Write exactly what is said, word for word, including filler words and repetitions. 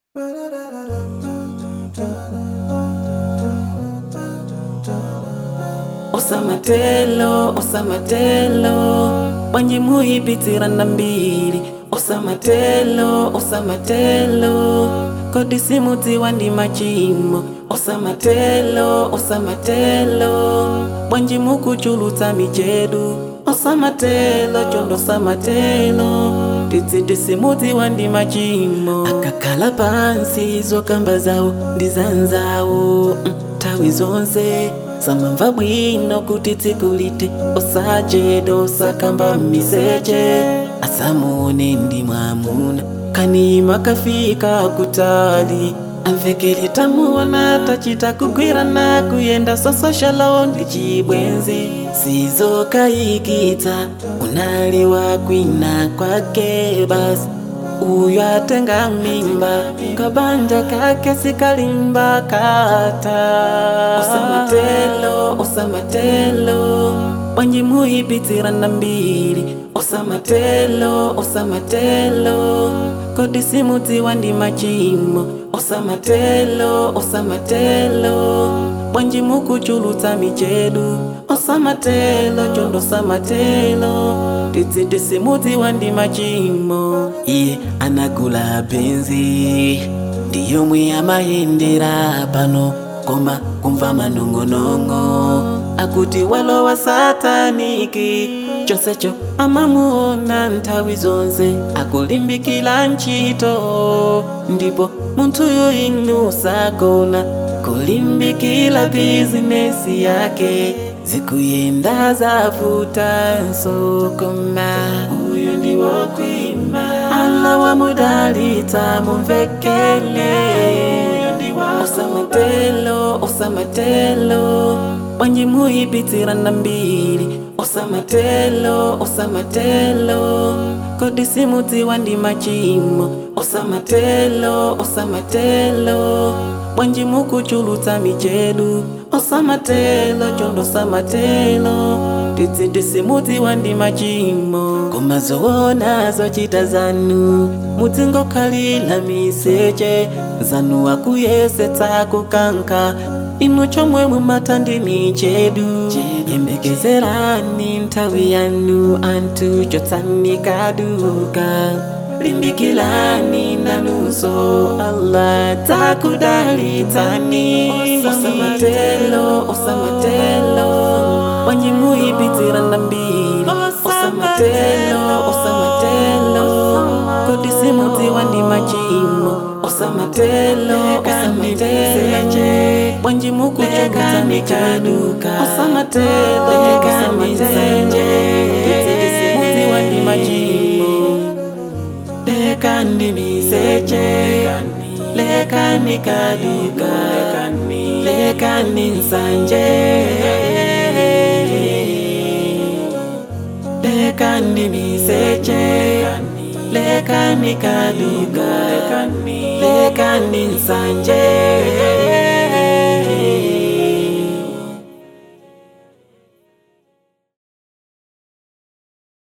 Osamatelo, osamatelo, bwanji muyipitirana mbiri. Osamatelo, osamatelo, kodi simutiwa ndi machimo. Osamatelo, osamatelo, bwanji mukuchulutsa mijedu. Osamatelo, chondo samatelo, titsiti simutiwa ndi machimo. Akakhala pansi zokamba zawo ndi zanzawo nthawi zonse. Samamva bwino kuti tsikulite osajedo osakamba miseche. Asamuone ndi mwamuna kanima kafika kutali. Amvekele tamuona tachita kugwirana kuyenda sososhalo ndi chibwenzi. Sizokayikitsa unali wakwina kwake basi. Uyu atenga mimba kabanja kake sikalimba kata. Osamatelo, osamatelo, bwanji muyipitirana mbiri. Osamatelo, osamatelo, kodi simutiwa ndi machimo. Osamatelo, osamatelo, bwanji mukuchulutsa mijedu. Osamatelo, chondo samatelo, titsiti simutiwa ndi machimo. Iye anagula benzi ndiyo mwe amayendera pano, koma kumva manongonongo akuti walowa sataniki. Chonsecho amamuona nthawi zonse akulimbikila ntchito, ndipo munthu yoyinu sagona kulimbikila bizinesi yake. Zikuyenda zavuta nsokoma, uyu ndi wokwima Allah wamudalitsa mumvekele. Osamatelo, osamatelo, bwanji muyipitirana mbiri. Osamatelo, osamatelo, kodi simutiwa ndi machimo. Osamatelo, osamatelo, bwanji mukuchulutsa mijedu. Osamatelo, chondo samatelo, titsiti simutiwa ndi machimo. Koma zoona zochita zanu muzingokhalira miseche. Zanu akuyesetsa kukanka inu chomwe mumata ndi mijedu. Yembekezerani nthawi yanu anthu chotsani kaduka. Limbikilani nanunso Allah takudalitsani. Osamatelo, osamatelo, bwanji muyipitirana mbiri. Osamatelo, osamatelo, kodi simutiwa ndi machimo. Osamatelo, osamatelo, bwanji mukuchulutsa mijedu. Osamatelo, osamatelo, titsiti simutiwa ndi machimo. Lekani miseche, lekani kaduka, lekani nsanje. Lekani miseche, lekani kaduka, lekani nsanje.